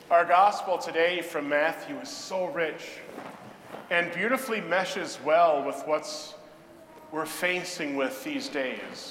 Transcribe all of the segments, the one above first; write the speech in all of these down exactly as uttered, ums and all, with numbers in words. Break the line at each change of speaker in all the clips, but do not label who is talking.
Our gospel today from Matthew is so rich and beautifully meshes well with what's we're facing with these days.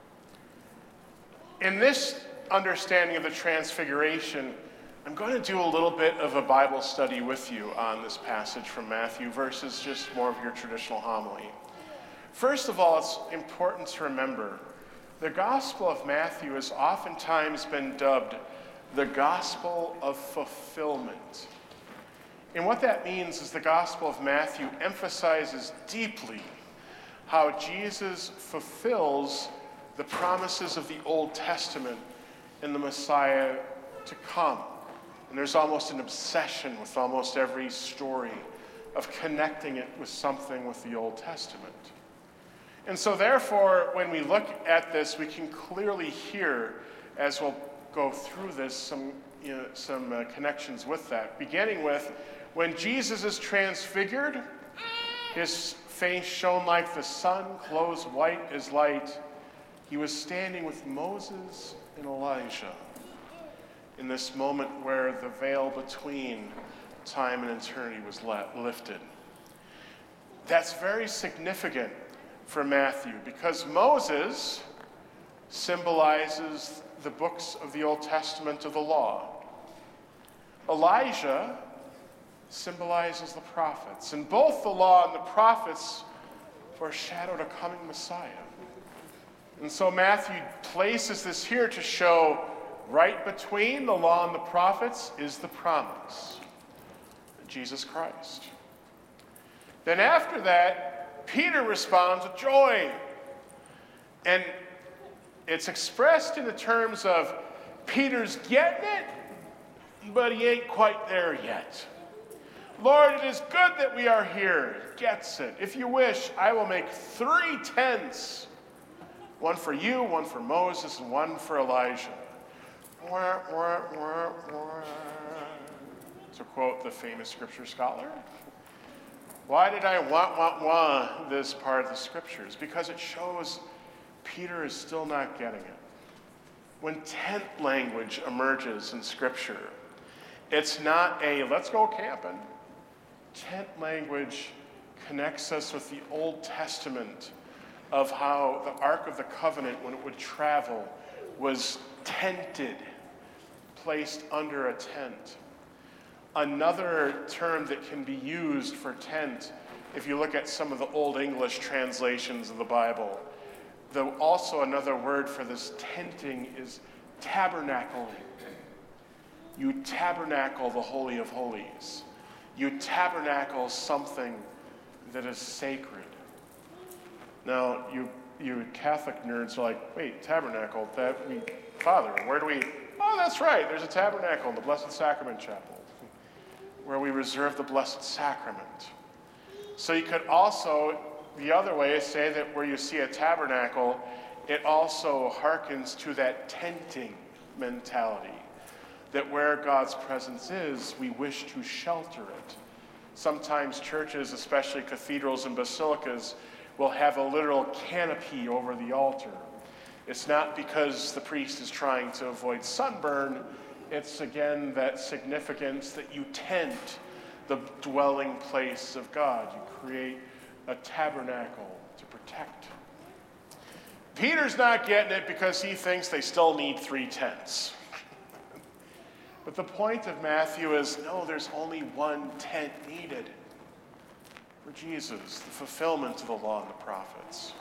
In this understanding of the Transfiguration, I'm going to do a little bit of a Bible study with you on this passage from Matthew versus just more of your traditional homily. First of all, it's important to remember the Gospel of Matthew has oftentimes been dubbed the Gospel of Fulfillment. And what that means is the Gospel of Matthew emphasizes deeply how Jesus fulfills the promises of the Old Testament in the Messiah to come. And there's almost an obsession with almost every story of connecting it with something with the Old Testament. And so therefore, when we look at this, we can clearly hear, as we'll go through this, some, you know, some uh, connections with that. Beginning with, when Jesus is transfigured, his face shone like the sun, clothes white as light. He was standing with Moses and Elijah in this moment where the veil between time and eternity was lifted. That's very significant for Matthew because Moses symbolizes the books of the Old Testament of the law. Elijah symbolizes the prophets, and both the law and the prophets foreshadowed a coming Messiah. And so Matthew places this here to show right between the law and the prophets is the promise, Jesus Christ. Then after that, Peter responds with joy. And it's expressed in the terms of Peter's getting it, but he ain't quite there yet. Lord, it is good that we are here. Gets it. If you wish, I will make three tents. One for you, one for Moses, and one for Elijah. Wah, wah, wah, wah. To quote the famous scripture scholar. Why did I want, want, want this part of the scriptures? Because it shows Peter is still not getting it. When tent language emerges in scripture, it's not a let's go camping. Tent language connects us with the Old Testament of how the Ark of the Covenant, when it would travel, was tented, placed under a tent. Another term that can be used for tent, if you look at some of the Old English translations of the Bible, the, also another word for this tenting is tabernacling. You tabernacle the Holy of Holies. You tabernacle something that is sacred. Now, you you Catholic nerds are like, wait, tabernacle, that we, Father, where do we, oh, that's right, there's a tabernacle in the Blessed Sacrament Chapel, where we reserve the Blessed Sacrament. So you could also, the other way is say that where you see a tabernacle, it also harkens to that tenting mentality, that where God's presence is, we wish to shelter it. Sometimes churches, especially cathedrals and basilicas, will have a literal canopy over the altar. It's not because the priest is trying to avoid sunburn. It's, again, that significance that you tent the dwelling place of God. You create a tabernacle to protect. Peter's not getting it because he thinks they still need three tents. But the point of Matthew is, no, there's only one tent needed for Jesus, the fulfillment of the law and the prophets.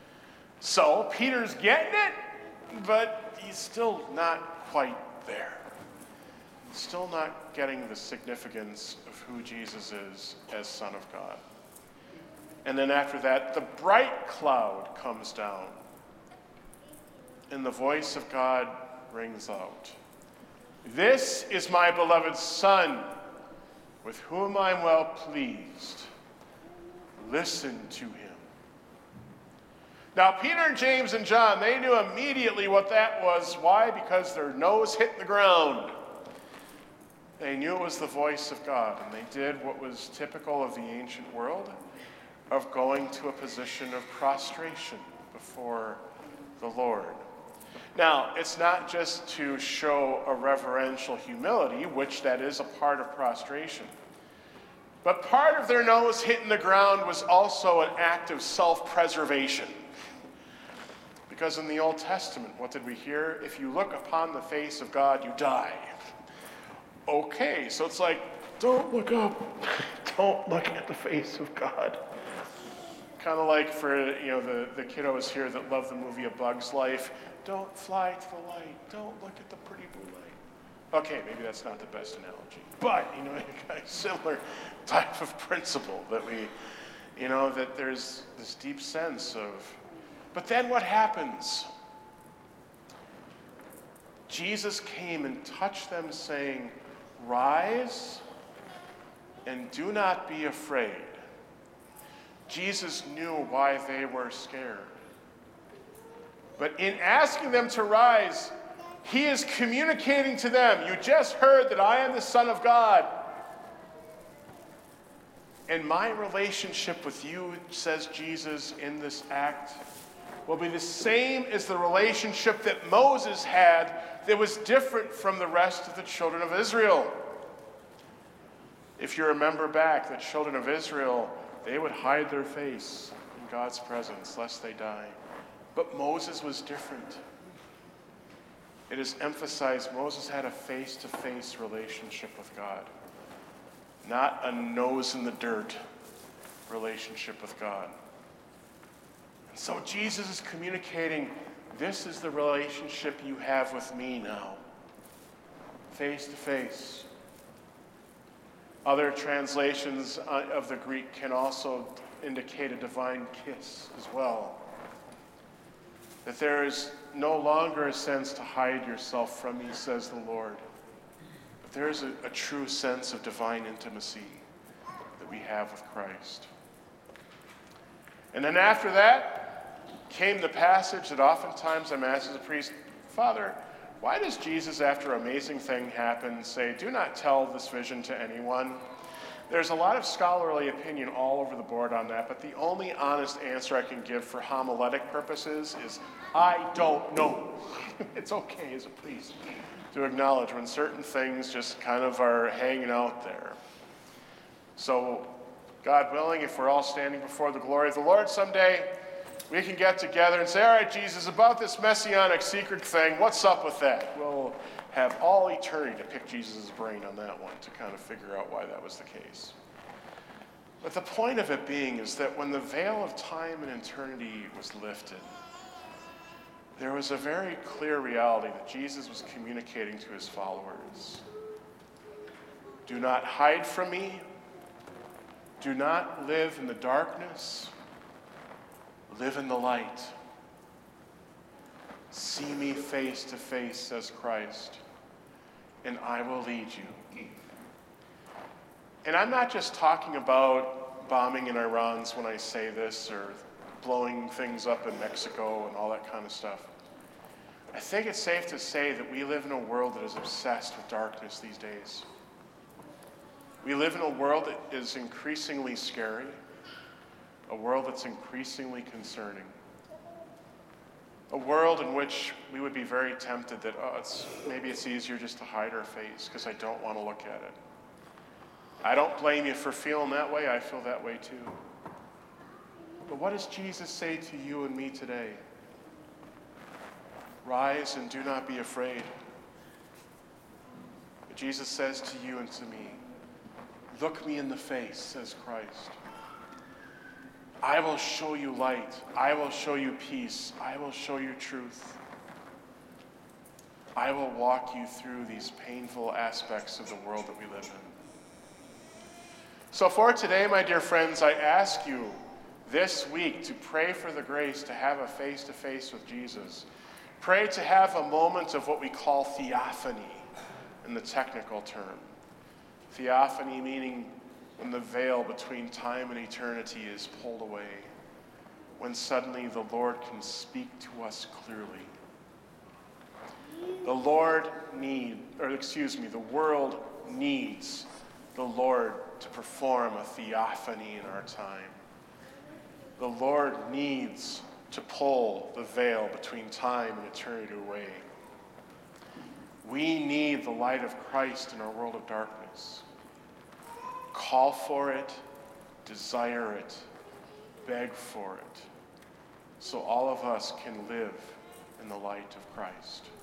So Peter's getting it, but he's still not quite there. Still not getting the significance of who Jesus is as Son of God. And then after that, the bright cloud comes down, and the voice of God rings out. This is my beloved Son, with whom I'm well pleased. Listen to him. Now, Peter, James, and John, they knew immediately what that was. Why? Because their nose hit the ground. They knew it was the voice of God, and they did what was typical of the ancient world, of going to a position of prostration before the Lord. Now, it's not just to show a reverential humility, which that is a part of prostration. But part of their nose hitting the ground was also an act of self-preservation. Because in the Old Testament, what did we hear? If you look upon the face of God, you die. Okay, so it's like, don't look up. Don't look at the face of God. Kind of like for, you know, the, the kiddos here that love the movie A Bug's Life. Don't fly to the light. Don't look at the pretty blue light. Okay, maybe that's not the best analogy. But, you know, a similar type of principle that we, you know, that there's this deep sense of. But then what happens? Jesus came and touched them saying, rise and do not be afraid. Jesus knew why they were scared. But in asking them to rise, he is communicating to them, you just heard that I am the Son of God. And my relationship with you, says Jesus in this act, will be the same as the relationship that Moses had that was different from the rest of the children of Israel. If you remember back, the children of Israel, they would hide their face in God's presence lest they die. But Moses was different. It is emphasized Moses had a face-to-face relationship with God, not a nose-in-the-dirt relationship with God. And so Jesus is communicating, this is the relationship you have with me now, face-to-face. Other translations of the Greek can also indicate a divine kiss as well. That there is no longer a sense to hide yourself from me, says the Lord. But there is a, a true sense of divine intimacy that we have with Christ. And then after that came the passage that oftentimes I'm asked as a priest, Father, why does Jesus, after an amazing thing happens, say, do not tell this vision to anyone? There's a lot of scholarly opinion all over the board on that, but the only honest answer I can give for homiletic purposes is, I don't know. It's okay as a priest to acknowledge when certain things just kind of are hanging out there. So, God willing, if we're all standing before the glory of the Lord someday, we can get together and say, all right, Jesus, about this messianic secret thing, what's up with that? We'll have all eternity to pick Jesus' brain on that one to kind of figure out why that was the case. But the point of it being is that when the veil of time and eternity was lifted, there was a very clear reality that Jesus was communicating to his followers. Do not hide from me. Do not live in the darkness. Live in the light. See me face to face, says Christ, and I will lead you. And I'm not just talking about bombing in Iran when I say this, or blowing things up in Mexico and all that kind of stuff. I think it's safe to say that we live in a world that is obsessed with darkness these days. We live in a world that is increasingly scary, a world that's increasingly concerning. A world in which we would be very tempted that, oh, it's, maybe it's easier just to hide our face because I don't want to look at it. I don't blame you for feeling that way. I feel that way too. But what does Jesus say to you and me today? Rise and do not be afraid. Jesus says to you and to me, look me in the face, says Christ. I will show you light. I will show you peace. I will show you truth. I will walk you through these painful aspects of the world that we live in. So for today, my dear friends, I ask you this week to pray for the grace to have a face-to-face with Jesus. Pray to have a moment of what we call theophany in the technical term. Theophany meaning when the veil between time and eternity is pulled away, when suddenly the Lord can speak to us clearly. The Lord need, or excuse me, the world needs the Lord to perform a theophany in our time. The Lord needs to pull the veil between time and eternity away. We need the light of Christ in our world of darkness. Call for it, desire it, beg for it, so all of us can live in the light of Christ.